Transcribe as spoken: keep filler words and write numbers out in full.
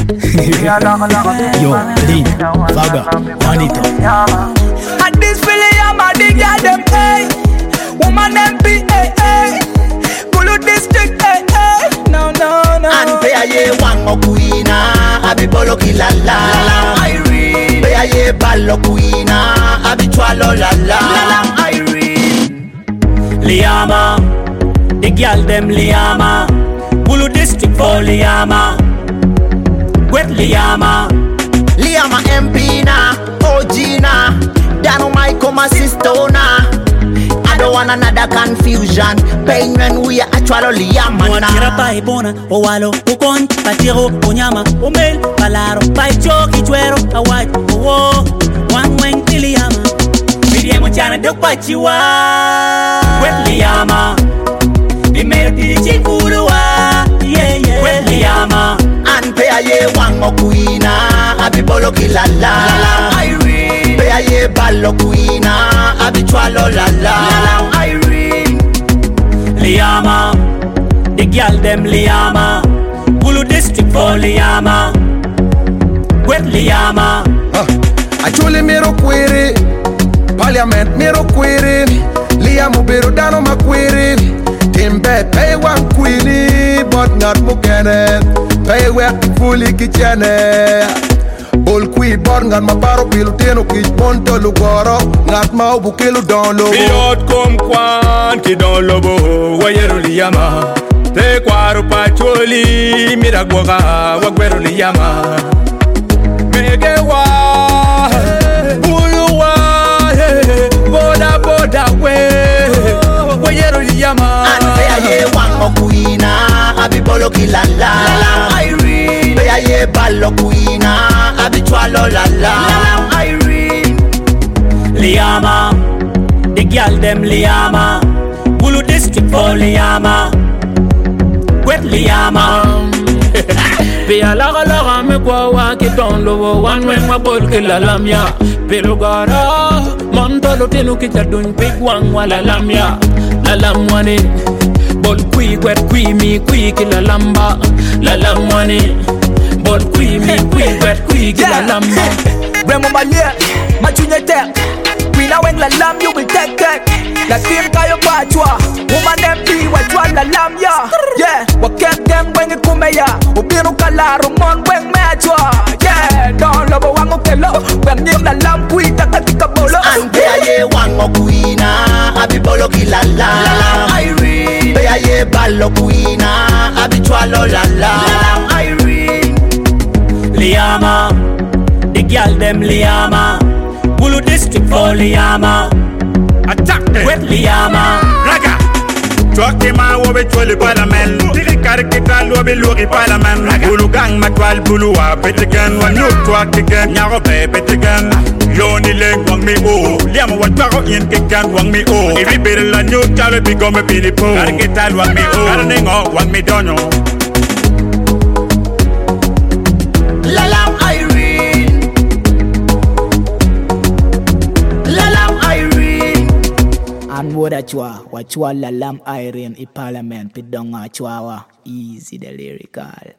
Yo, Lin, Faga, Juanito. And this feeling, I'm a dig at them, hey. Woman M P, hey, hey. Kulu district, hey, hey. No, no, no. And pay a ye one mo kuina, abi bolo kilala. Irene. Pay a ye balo kuina, abi chwalo la la. Irene. Liama, the girl them Liama. Kulu district for Liama. Wet Liama. Liama M P na, O G na. Dano my coma sistona. I don't want another confusion. Pain when we are actually Liama na. Mwatira pa ibona, o walo, o kon, patiro, o nyama, o mel, palaro, pa ichoki, chuero, a white, o wo, wang weng Liama. Midi mo chana dok pa chiwa. Wet Liama. Di mel di chikuruwa. Yeah, yeah. Wet Liama. And pay a ye one mo kuina, abi bolo kilala. Irene. Pay a ye balo kuina, abi chwalo la la. Irene. Liama, the girl them Liama. Kulu district for Liama. Wet Liama. Achuli mero query, Parliament mero query, Liama bero dano ma query. Timbe pay one queenie, but not mukene. Pay where fully kitchene. Bol qui borngan ma paro pilu teno ki ponto lugoro. Ngat ma obu kilu don lobo. Biot kom kwan ki don lobo. Wayeru Liama. Te kwaru pacholi. Mira gwaga wagweru Liama. Megewa. Buluwa. Boda boda we. Wayeru Liama. And pay a ye one mo kuina, abi bolo kilala. Irene. Pay a ye balo kuina, abi chwalo la la. Irene. Liama, the girl them Liama. Kulu district for Liama. Wet Liama. Pia laga laga me kwa wa ki don lobo wan wen ma bol ke la lamya. Pero gara montolo tenu ki jadun big wang wala lamya. La lamwane bol kui kwet kui mi kui ki la lamba. La lamwane bol kui mi kui kwet kui ki la lamba. Bremo malia, machunya tek. Queen a weng la lam, you will take take. La team kayo pachwa, woman M P wachwa la lam ya. Yeah, wakek dem weng ikumeya, ubiru kalaro mon weng mechwa. Yeah, don lobo wango kelo, weng nim la lam kui takatika bolo. And pay a ye one mo kuina, abi bolo kilala. Irene. Pay a ye balo kuina, abi chwalo la la. Irene. Liama, the girl them Liama. Kulu district for Liama. Attack them. Wet Liama. Raga. Chwake ma wobe chwele parliament. Tiri karke kal wobe lori parliament. Bulu gang matwal bulu wa petigan. Wan yo chwake gan. Nyaro pe petigan. Yoni leg wang mi o. Liama watwaro yin ke gan wang mi o. Iri bere la nyo chale bigo me pilipo. Karke tal wang mi o. Karnengo wang mi donyo. La la Irene. La la Irene. And what achwa, wachwa la lam Irene i parliament pidonga chwawa. Easy the lyrical.